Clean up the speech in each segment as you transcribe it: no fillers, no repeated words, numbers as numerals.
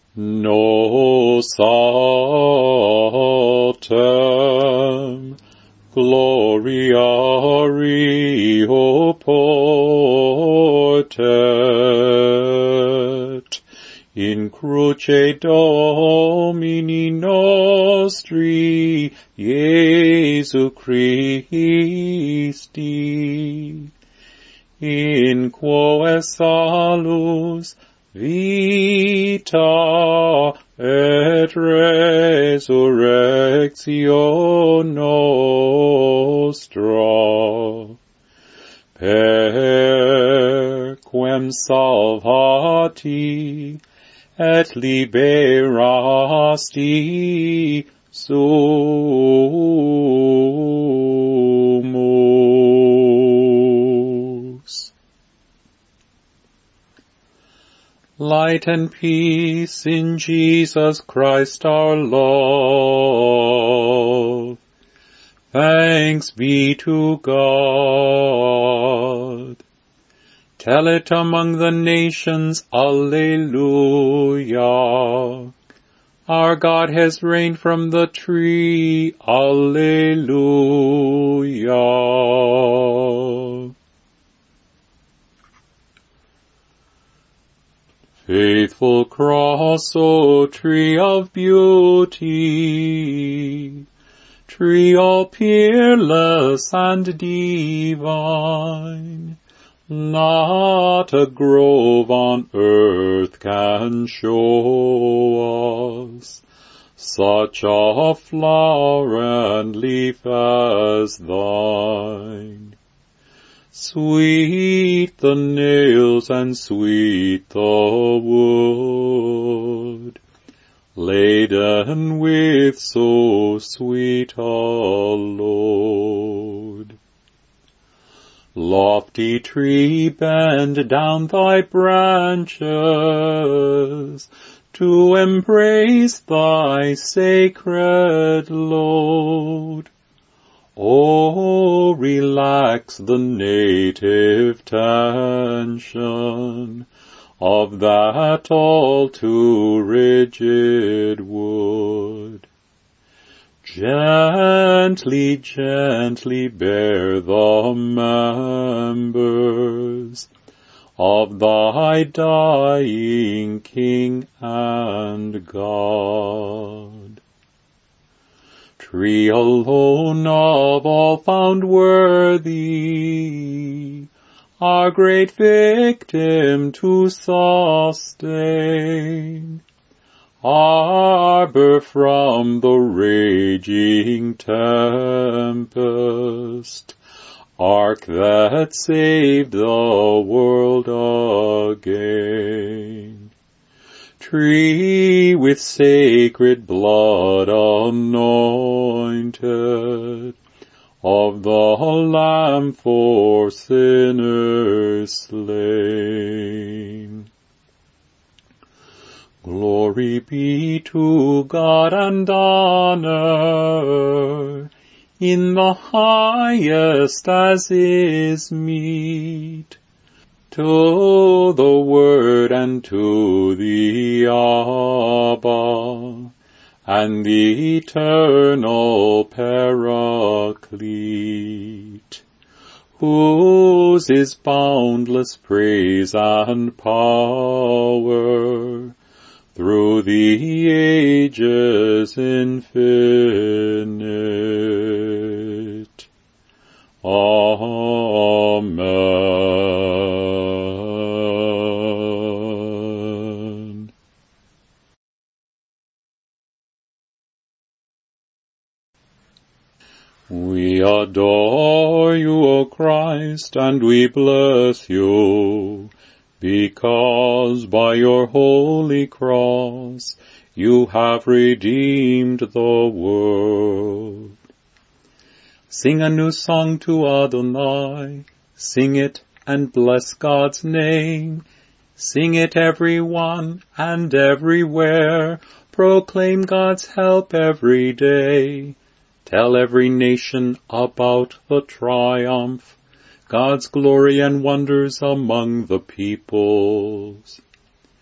Nos autem gloria Rio portet, in cruce Domini nostri Iesu Christi, in quo est salus vita et resurrectio nostra, per quem salvati et liberasti sumus. Light and peace in Jesus Christ our Lord. Thanks be to God. Tell it among the nations, Alleluia. Our God has reigned from the tree, Alleluia. Faithful cross, O tree of beauty, tree all peerless and divine, not a grove on earth can show us such a flower and leaf as thine. Sweet the nails and sweet the wood, laden with so sweet a load. Lofty tree, bend down thy branches to embrace thy sacred load. Oh, relax the native tension of that all too rigid wood. Gently, gently bear the members of thy dying King and God. Tree alone of all found worthy, our great victim to sustain. Arbor from the raging tempest, ark that saved the world again. Tree with sacred blood anointed, of the Lamb for sinners slain. Glory be to God and honor in the highest as is meet, to the Word and to the Abba, and the eternal Paraclete, whose is boundless praise and power, through the ages infinite. Amen. We adore you, O Christ, and we bless you, because by your holy cross you have redeemed the world. Sing a new song to Adonai. Sing it and bless God's name. Sing it everyone and everywhere. Proclaim God's help every day. Tell every nation about the triumph, God's glory and wonders among the peoples.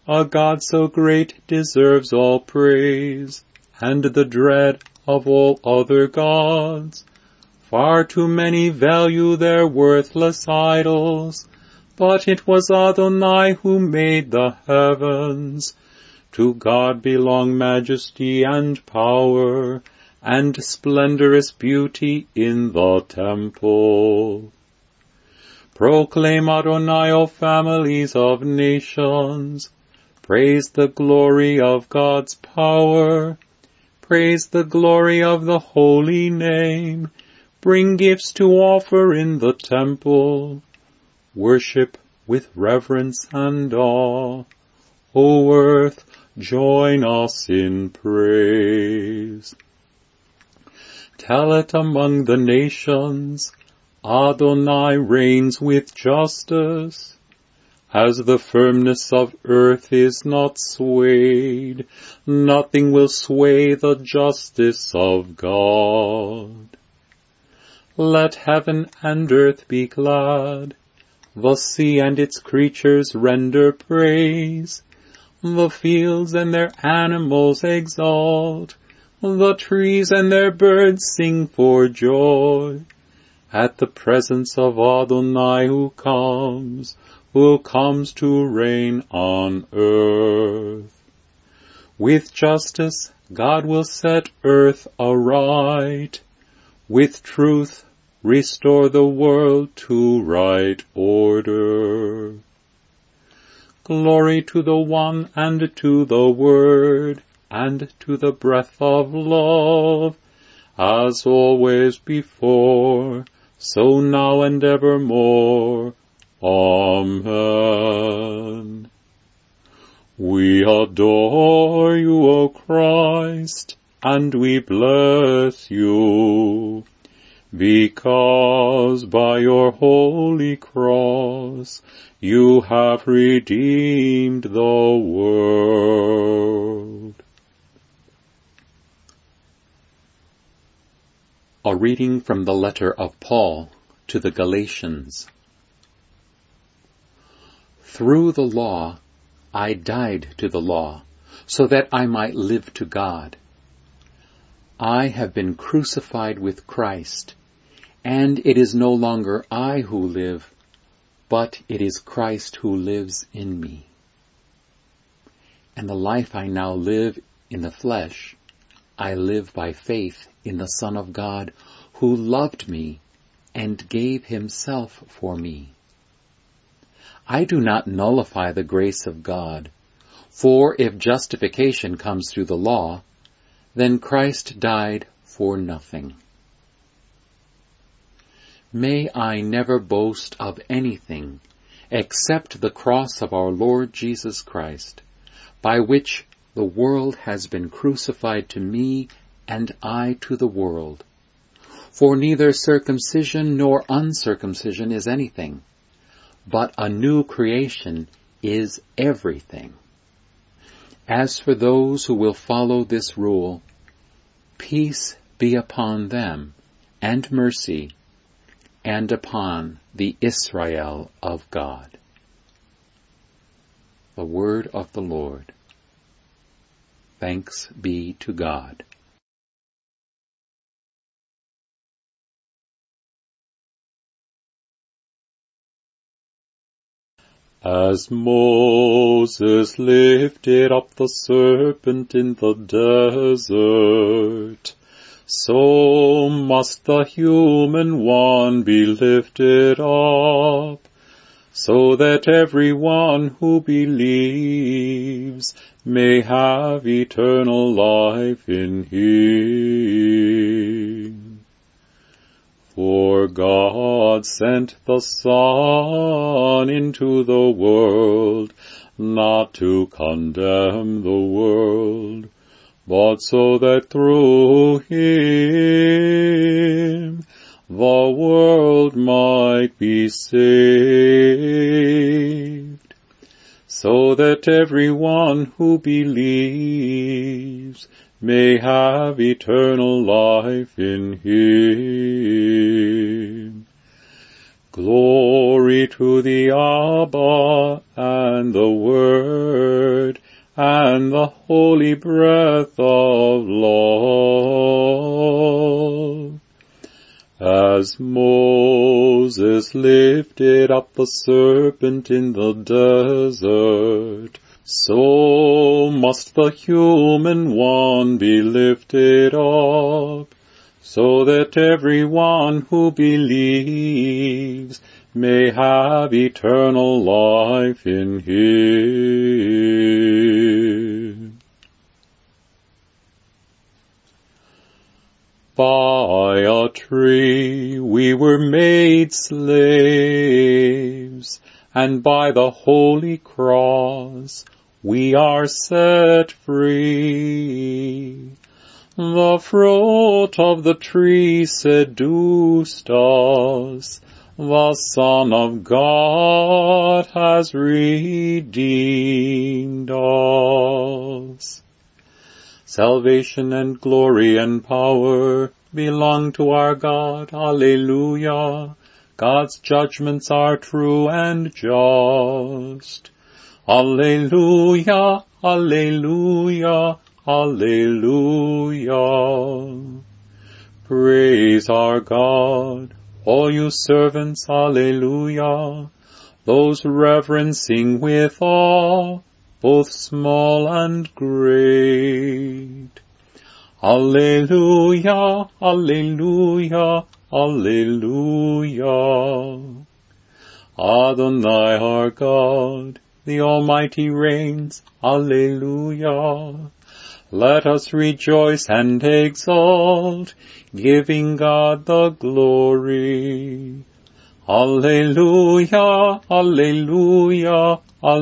A God so great deserves all praise, and the dread of all other gods. Far too many value their worthless idols, but it was Adonai who made the heavens. To God belong majesty and power, and splendorous beauty in the temple. Proclaim Adonai, O families of nations. Praise the glory of God's power. Praise the glory of the holy name. Bring gifts to offer in the temple. Worship with reverence and awe. O earth, join us in praise. Tell it among the nations, Adonai reigns with justice. As the firmness of earth is not swayed, nothing will sway the justice of God. Let heaven and earth be glad, the sea and its creatures render praise, the fields and their animals exalt, the trees and their birds sing for joy, at the presence of Adonai who comes to reign on earth. With justice God will set earth aright, with truth restore the world to right order. Glory to the One and to the Word and to the breath of love, as always before, so now and evermore. Amen. We adore you, O Christ, and we bless you, because by your holy cross you have redeemed the world. A reading from the letter of Paul to the Galatians. Through the law I died to the law, so that I might live to God. I have been crucified with Christ, and it is no longer I who live, but it is Christ who lives in me. And the life I now live in the flesh, I live by faith in the Son of God, who loved me and gave himself for me. I do not nullify the grace of God, for if justification comes through the law, then Christ died for nothing. May I never boast of anything except the cross of our Lord Jesus Christ, by which the world has been crucified to me and I to the world. For neither circumcision nor uncircumcision is anything, but a new creation is everything. As for those who will follow this rule, peace be upon them, and mercy, and upon the Israel of God. The word of the Lord. Thanks be to God. As Moses lifted up the serpent in the desert, so must the human one be lifted up, so that everyone who believes may have eternal life in him. For God sent the Son into the world, not to condemn the world, but so that through him the world might be saved. So that everyone who believes may have eternal life in him. Glory to the Abba, and the Word, and the holy breath of love. As Moses lifted up the serpent in the desert, so must the human one be lifted up, so that everyone who believes may have eternal life in him. By a tree we were made slaves, and by the holy cross we are set free. The fruit of the tree seduced us. The Son of God has redeemed us. Salvation and glory and power belong to our God. Alleluia. God's judgments are true and just. Alleluia, alleluia, alleluia. Praise our God, all you servants, alleluia. Those reverencing with awe, both small and great. Alleluia, alleluia, alleluia. Adonai our God, the Almighty reigns, alleluia. Let us rejoice and exult, giving God the glory. Alleluia, alleluia,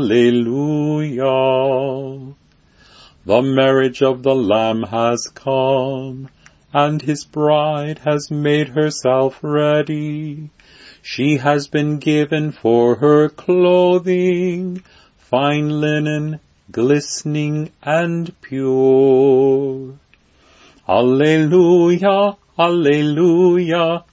alleluia. The marriage of the Lamb has come, and his bride has made herself ready. She has been given for her clothing fine linen, glistening and pure. Alleluia, alleluia,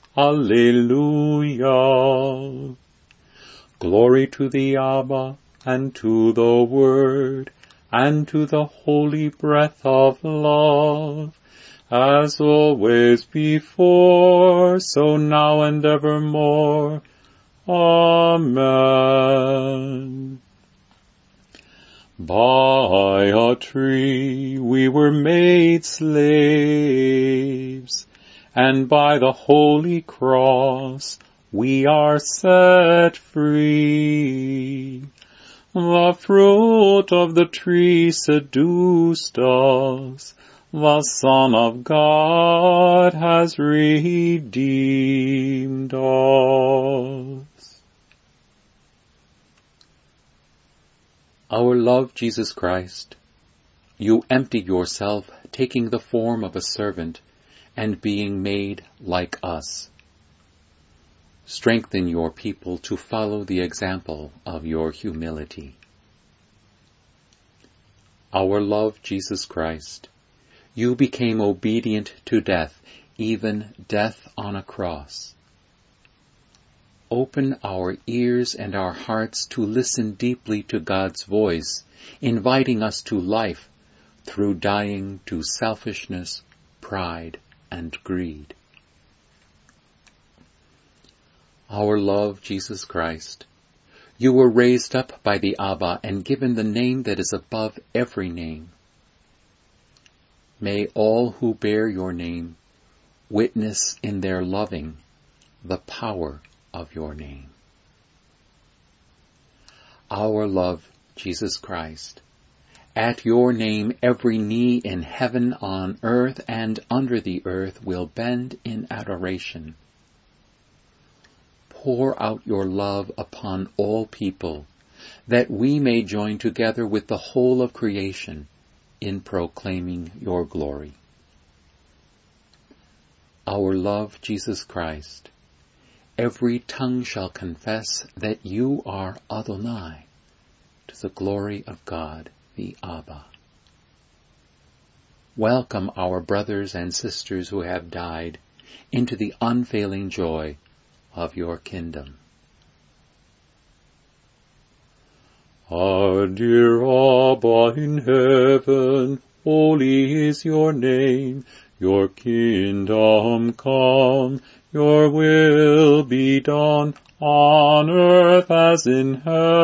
alleluia. Glory to the Abba, and to the Word, and to the holy breath of love, as always before, so now and evermore. Amen. By a tree we were made slaves, and by the holy cross we are set free. The fruit of the tree seduced us. The Son of God has redeemed us. Our Lord Jesus Christ, you emptied yourself, taking the form of a servant and being made like us. Strengthen your people to follow the example of your humility. Our Lord Jesus Christ, you became obedient to death, even death on a cross. Open our ears and our hearts to listen deeply to God's voice, inviting us to life through dying to selfishness, pride, and greed. Our Lord Jesus Christ, you were raised up by the Abba and given the name that is above every name. May all who bear your name witness in their loving the power of your name. Our Lord Jesus Christ, at your name every knee in heaven, on earth, and under the earth will bend in adoration. Pour out your love upon all people, that we may join together with the whole of creation in proclaiming your glory. Our Lord Jesus Christ, every tongue shall confess that you are Adonai, to the glory of God the Abba. Welcome our brothers and sisters who have died into the unfailing joy of your kingdom. Our dear Abba in heaven, holy is your name. Your kingdom come, your will be done, on earth as in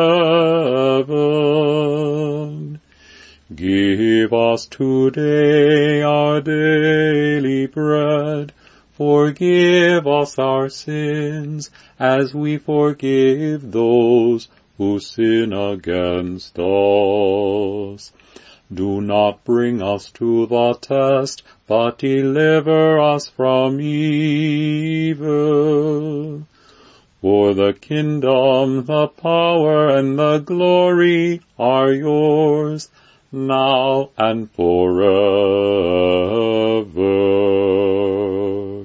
heaven. Give us today our daily bread. Forgive us our sins, as we forgive those who sin against us. Do not bring us to the test, but deliver us from evil. For the kingdom, the power, and the glory are yours, now and forever.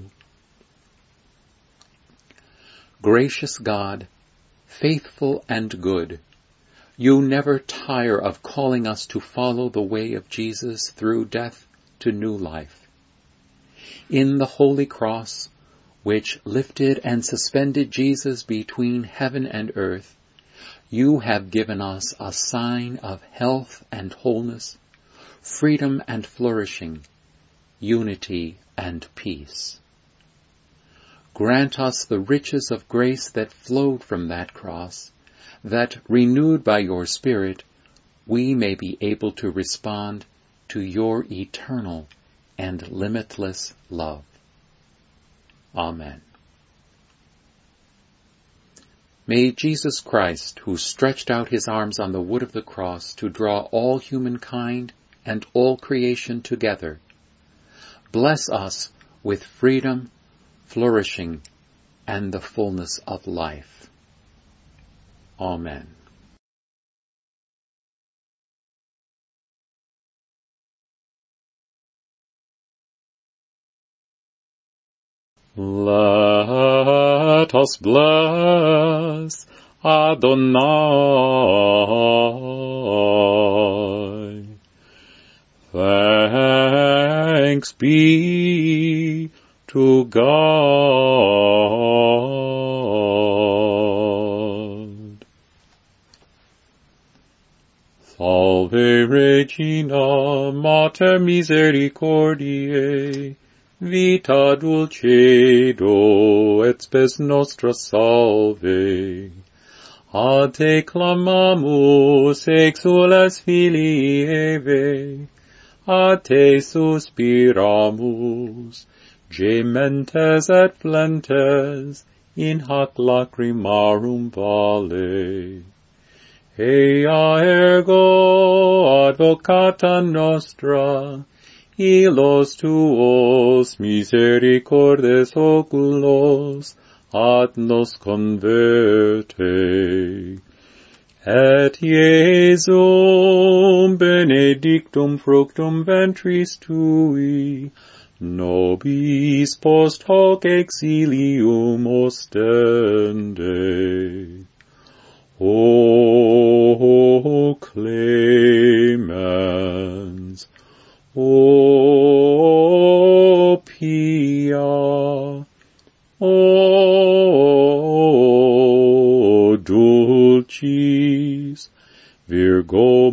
Gracious God, faithful and good, you never tire of calling us to follow the way of Jesus through death to new life. In the Holy Cross, which lifted and suspended Jesus between heaven and earth, you have given us a sign of health and wholeness, freedom and flourishing, unity and peace. Grant us the riches of grace that flowed from that cross, that, renewed by your Spirit, we may be able to respond to your eternal and limitless love. Amen. May Jesus Christ, who stretched out his arms on the wood of the cross to draw all humankind and all creation together, bless us with freedom, flourishing, and the fullness of life. Amen. Let us bless Adonai. Thanks be to God. Salve Regina, Mater Misericordiae, vita dulcedo et spes nostra salve. A te clamamus exules filii Eve, a te suspiramus, gementes et flentes, in hac lacrimarum vale. Ea ergo advocata nostra, illos tuos misericordes oculos ad nos converte. Et Iesum benedictum fructum ventris tui, nobis post hoc exilium ostende. O clemens, O pia, O dulcis Virgo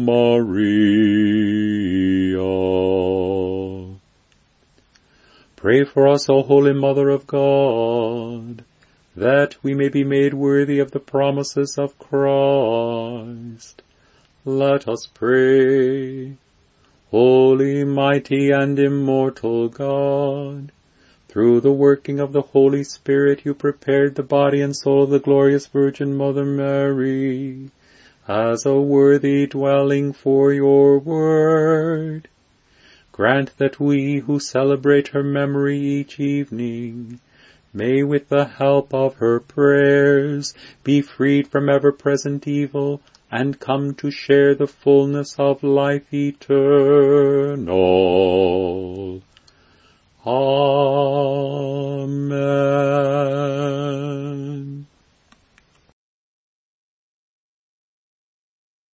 Maria. Pray for us, O Holy Mother of God, that we may be made worthy of the promises of Christ. Let us pray. Holy, mighty, and immortal God, through the working of the Holy Spirit you prepared the body and soul of the glorious Virgin Mother Mary as a worthy dwelling for your word. Grant that we who celebrate her memory each evening may, with the help of her prayers, be freed from ever-present evil and come to share the fullness of life eternal.